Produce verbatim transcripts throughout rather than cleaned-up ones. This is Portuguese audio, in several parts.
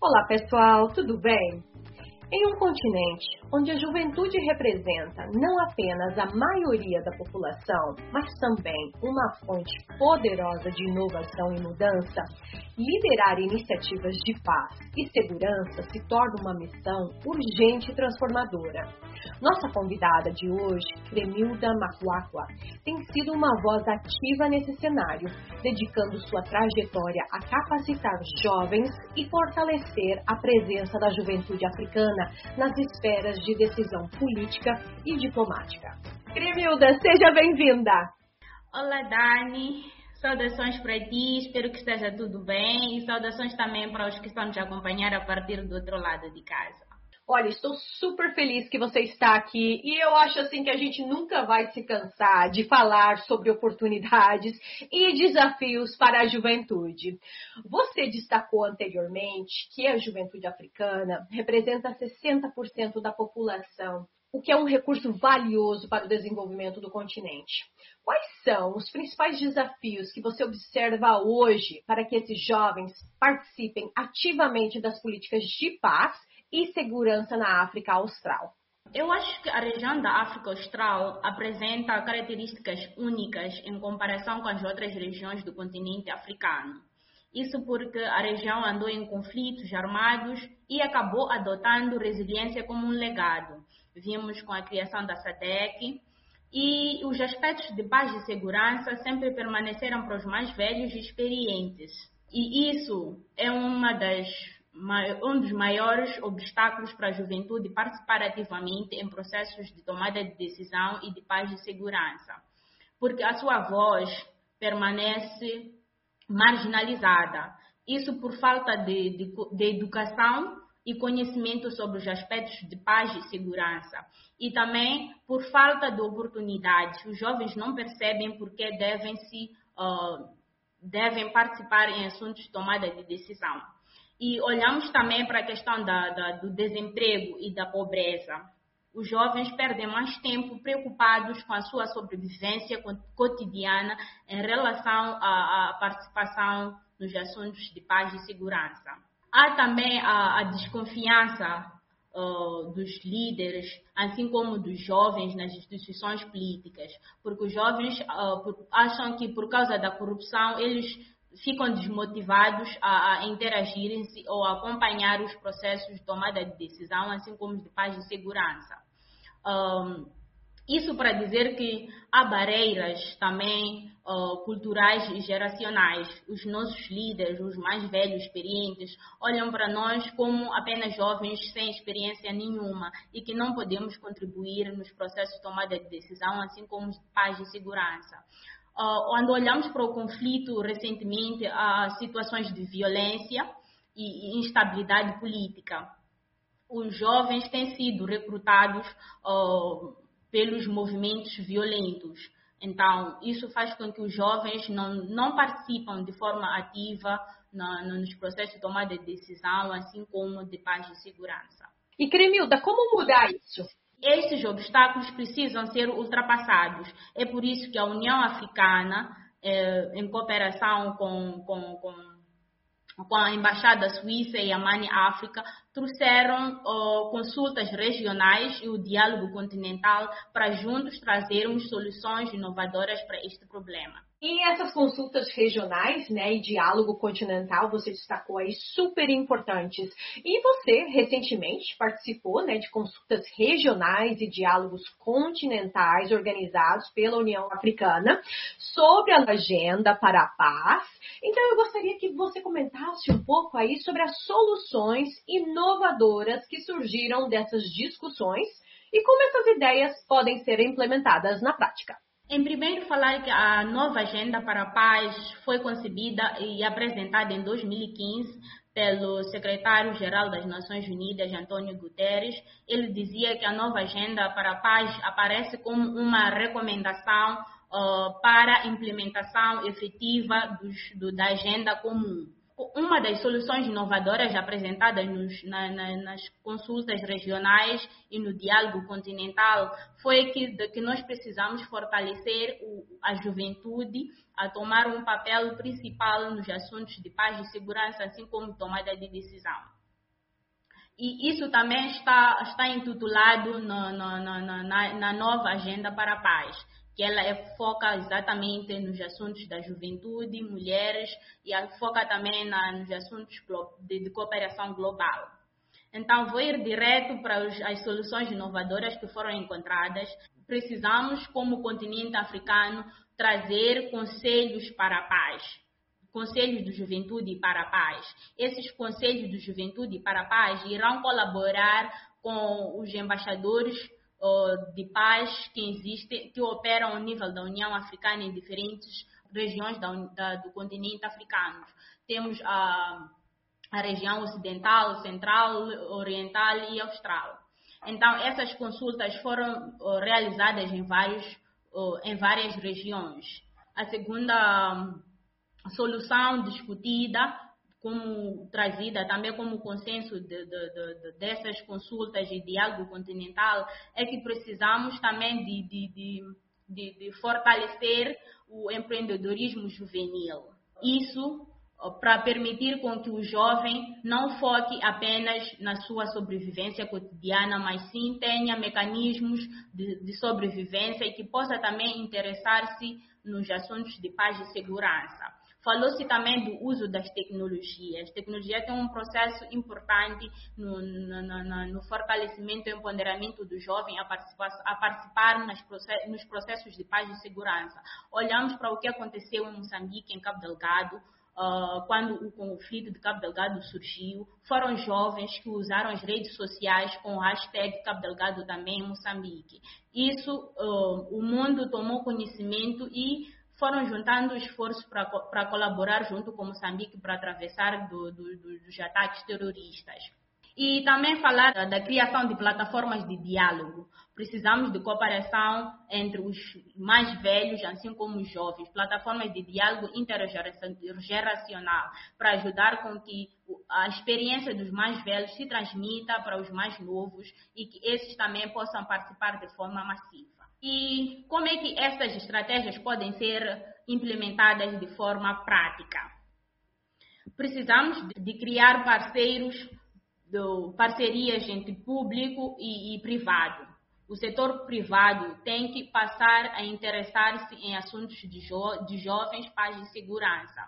Olá pessoal, tudo bem? Em um continente onde a juventude representa não apenas a maioria da população, mas também uma fonte poderosa de inovação e mudança, liderar iniciativas de paz e segurança se torna uma missão urgente e transformadora. Nossa convidada de hoje, Cremilda Macuacua, tem sido uma voz ativa nesse cenário, dedicando sua trajetória a capacitar jovens e fortalecer a presença da juventude africana nas esferas de decisão política e diplomática. Cremilda, seja bem-vinda! Olá, Dani. Saudações para ti, espero que esteja tudo bem e saudações também para os que estão nos acompanhar a partir do outro lado de casa. Olha, estou super feliz que você está aqui e eu acho assim que a gente nunca vai se cansar de falar sobre oportunidades e desafios para a juventude. Você destacou anteriormente que a juventude africana representa sessenta por cento da população, o que é um recurso valioso para o desenvolvimento do continente. Quais são os principais desafios que você observa hoje para que esses jovens participem ativamente das políticas de paz e segurança na África Austral? Eu acho que a região da África Austral apresenta características únicas em comparação com as outras regiões do continente africano. Isso porque a região andou em conflitos armados e acabou adotando resiliência como um legado. Vimos com a criação da SADC e os aspectos de paz e segurança sempre permaneceram para os mais velhos e experientes. E isso é uma das um dos maiores obstáculos para a juventude participar ativamente em processos de tomada de decisão e de paz e segurança, porque a sua voz permanece marginalizada. Isso por falta de, de, de educação e conhecimento sobre os aspectos de paz e segurança. E também por falta de oportunidades. Os jovens não percebem porque devem, se, uh, devem participar em assuntos de tomada de decisão. E olhamos também para a questão da, da, do desemprego e da pobreza. Os jovens perdem mais tempo preocupados com a sua sobrevivência cotidiana em relação à, à participação nos assuntos de paz e segurança. Há também a, a desconfiança uh, dos líderes, assim como dos jovens nas instituições políticas, porque os jovens uh, por, acham que por causa da corrupção eles ficam desmotivados a, a interagirem-se ou a acompanhar os processos de tomada de decisão, assim como de paz e segurança. Um, isso para dizer que há barreiras também uh, culturais e geracionais. Os nossos líderes, os mais velhos, experientes, olham para nós como apenas jovens sem experiência nenhuma e que não podemos contribuir nos processos de tomada de decisão, assim como de paz e segurança. Uh, quando olhamos para o conflito recentemente, há situações de violência e instabilidade política. Os jovens têm sido recrutados uh, pelos movimentos violentos. Então, isso faz com que os jovens não, não participam de forma ativa na, nos processos de tomada de decisão, assim como de paz e segurança. E Cremilda, como mudar isso? Estes obstáculos precisam ser ultrapassados. É por isso que a União Africana, eh, em cooperação com, com, com, com a Embaixada Suíça e a Mani África, trouxeram oh, consultas regionais e o diálogo continental para juntos trazermos soluções inovadoras para este problema. E essas consultas regionais, né, e diálogo continental, você destacou aí, super importantes. E você, recentemente, participou, né, de consultas regionais e diálogos continentais organizados pela União Africana sobre a agenda para a paz. Então, eu gostaria que você comentasse um pouco aí sobre as soluções inovadoras que surgiram dessas discussões e como essas ideias podem ser implementadas na prática. Em primeiro, falar que a nova Agenda para a Paz foi concebida e apresentada em dois mil e quinze pelo secretário-geral das Nações Unidas, António Guterres. Ele dizia que a nova Agenda para a Paz aparece como uma recomendação uh, para a implementação efetiva dos, do, da Agenda Comum. Uma das soluções inovadoras apresentadas nos, na, na, nas consultas regionais e no diálogo continental foi que, de, que nós precisamos fortalecer o, a juventude a tomar um papel principal nos assuntos de paz e segurança, assim como tomada de decisão. E isso também está, está intitulado no, no, no, na, na nova Agenda para a Paz, que ela é, foca exatamente nos assuntos da juventude, mulheres, e foca também na, nos assuntos de, de cooperação global. Então, vou ir direto para os, as soluções inovadoras que foram encontradas. Precisamos, como continente africano, trazer conselhos para a paz. Conselhos de Juventude para a Paz. Esses Conselhos de Juventude para a Paz irão colaborar com os embaixadores uh, de paz que existem, que operam ao nível da União Africana em diferentes regiões da, da, do continente africano. Temos a, a região ocidental, central, oriental e austral. Então, essas consultas foram uh, realizadas em, vários, uh, em várias regiões. A segunda A solução discutida, como trazida também como consenso de, de, de, dessas consultas e diálogo continental, é que precisamos também de, de, de, de, de fortalecer o empreendedorismo juvenil. Isso para permitir com que o jovem não foque apenas na sua sobrevivência cotidiana, mas sim tenha mecanismos de, de sobrevivência e que possa também interessar-se nos assuntos de paz e segurança. Falou-se também do uso das tecnologias. A tecnologia tem um processo importante no, no, no, no fortalecimento e empoderamento do jovem a participar, a participar nas processos, nos processos de paz e segurança. Olhamos para o que aconteceu em Moçambique, em Cabo Delgado, uh, quando o conflito de Cabo Delgado surgiu. Foram jovens que usaram as redes sociais com o hashtag Cabo Delgado também em Moçambique. Isso, uh, o mundo tomou conhecimento e foram juntando esforços para colaborar junto com Moçambique para atravessar do, do, do, dos ataques terroristas. E também falar da, da criação de plataformas de diálogo. Precisamos de cooperação entre os mais velhos, assim como os jovens. Plataformas de diálogo intergeracional para ajudar com que a experiência dos mais velhos se transmita para os mais novos e que esses também possam participar de forma massiva. E como é que essas estratégias podem ser implementadas de forma prática? Precisamos de criar parceiros, de parcerias entre público e, e privado. O setor privado tem que passar a interessar-se em assuntos de, jo de jovens, paz e segurança.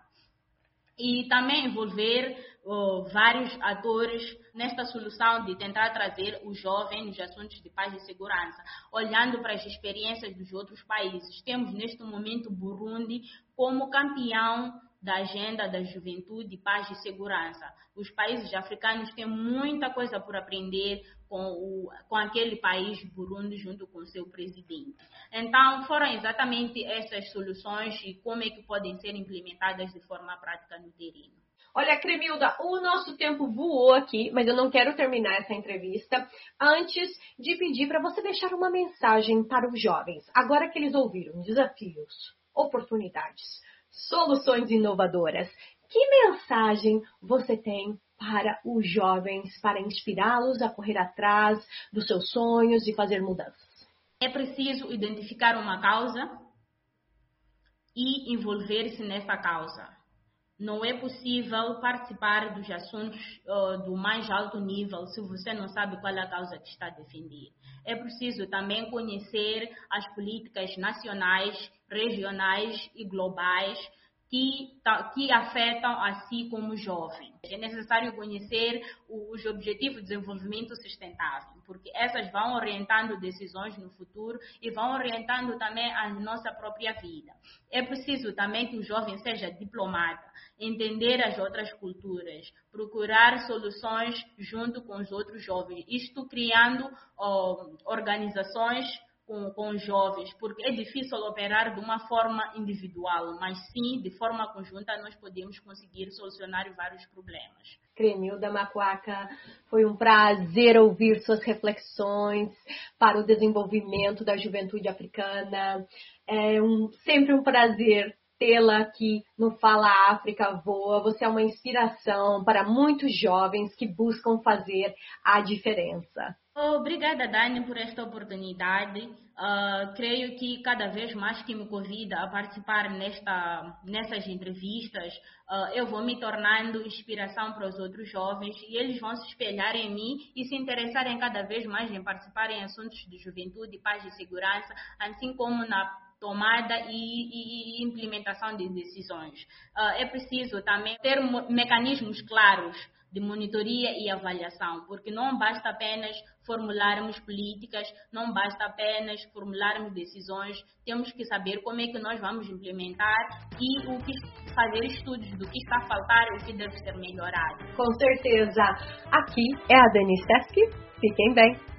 E também envolver uh, vários atores nesta solução de tentar trazer o jovem nos assuntos de paz e segurança, olhando para as experiências dos outros países. Temos neste momento Burundi como campeão da agenda da juventude, paz e segurança. Os países africanos têm muita coisa por aprender com, o, com aquele país, Burundi, junto com seu presidente. Então, foram exatamente essas soluções e como é que podem ser implementadas de forma prática no terreno. Olha, Cremilda, o nosso tempo voou aqui, mas eu não quero terminar essa entrevista antes de pedir para você deixar uma mensagem para os jovens. Agora que eles ouviram desafios, oportunidades, soluções inovadoras, que mensagem você tem para os jovens, para inspirá-los a correr atrás dos seus sonhos e fazer mudanças? É preciso identificar uma causa e envolver-se nessa causa. Não é possível participar dos assuntos uh, do mais alto nível se você não sabe qual é a causa que está a defender. É preciso também conhecer as políticas nacionais, regionais e globais que, que afetam a si como jovem. É necessário conhecer os Objetivos de Desenvolvimento Sustentável, porque essas vão orientando decisões no futuro e vão orientando também a nossa própria vida. É preciso também que o jovem seja diplomata, entender as outras culturas, procurar soluções junto com os outros jovens, isto criando oh, organizações Com, com os jovens, porque é difícil operar de uma forma individual, mas sim, de forma conjunta, nós podemos conseguir solucionar vários problemas. Cremilda Macuaca, foi um prazer ouvir suas reflexões para o desenvolvimento da juventude africana. É um, sempre um prazer tê-la aqui no Fala África Voa. Você é uma inspiração para muitos jovens que buscam fazer a diferença. Obrigada, Dani, por esta oportunidade. Uh, creio que cada vez mais que me convida a participar nesta, nessas entrevistas, uh, eu vou me tornando inspiração para os outros jovens e eles vão se espelhar em mim e se interessarem cada vez mais em participar em assuntos de juventude, paz e segurança, assim como na tomada e, e, e implementação de decisões. Uh, é preciso também ter mecanismos claros de monitoria e avaliação, porque não basta apenas formularmos políticas, não basta apenas formularmos decisões, temos que saber como é que nós vamos implementar e o que fazer estudos do que está a faltar e o que deve ser melhorado. Com certeza. Aqui é a Dani Sesc. Fiquem bem.